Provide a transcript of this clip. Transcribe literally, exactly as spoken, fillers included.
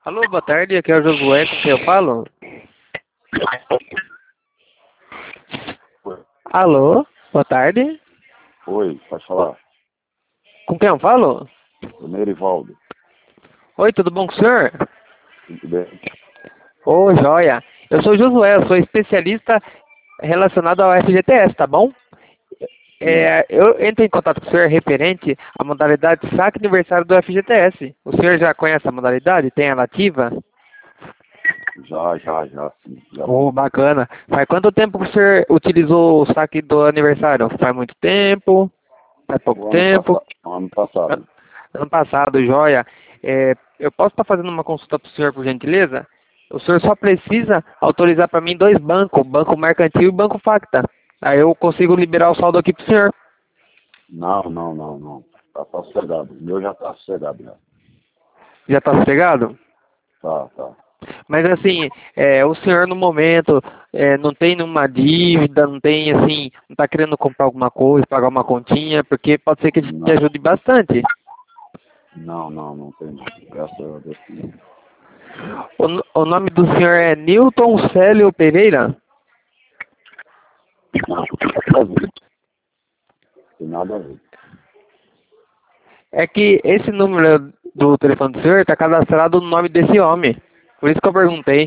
Alô, boa tarde, aqui é o Josué, com quem eu falo? Oi, Alô, boa tarde, Oi, pode falar. com quem eu falo? O Nerivaldo, Oi, tudo bom com o senhor? tudo bem? Ô, joia, eu sou o Josué, eu sou especialista relacionado ao F G T S, tá bom? Sim, É, eu entro em contato com o senhor referente à modalidade saque aniversário do F G T S. O senhor já conhece a modalidade? Tem ela ativa? já, já, já, sim, já Oh, sim. bacana. Faz quanto tempo que o senhor utilizou o saque do aniversário? Faz muito tempo? Faz pouco O ano tempo? passado, ano An- passado. Ano passado, joia. É, eu posso estar fazendo uma consulta para o senhor, por gentileza? O senhor só precisa autorizar para mim dois bancos, Banco Mercantil e Banco Facta. Aí eu consigo liberar o saldo aqui para o senhor. Não, não, não, não. Tá, tá sossegado. O meu já tá sossegado, já. Já está sossegado? Tá, tá. Mas assim, é, o senhor no momento é, não tem nenhuma dívida, não tem assim, não está querendo comprar alguma coisa, pagar uma continha, porque pode ser que te Não, ajude bastante. não, não, não tem não. Graças a Deus que não. O, n- o nome do senhor é Newton Célio Pereira? Não, tem nada a ver. Tem nada a ver. É que esse número do telefone do senhor está cadastrado no nome desse homem. Por isso que eu perguntei.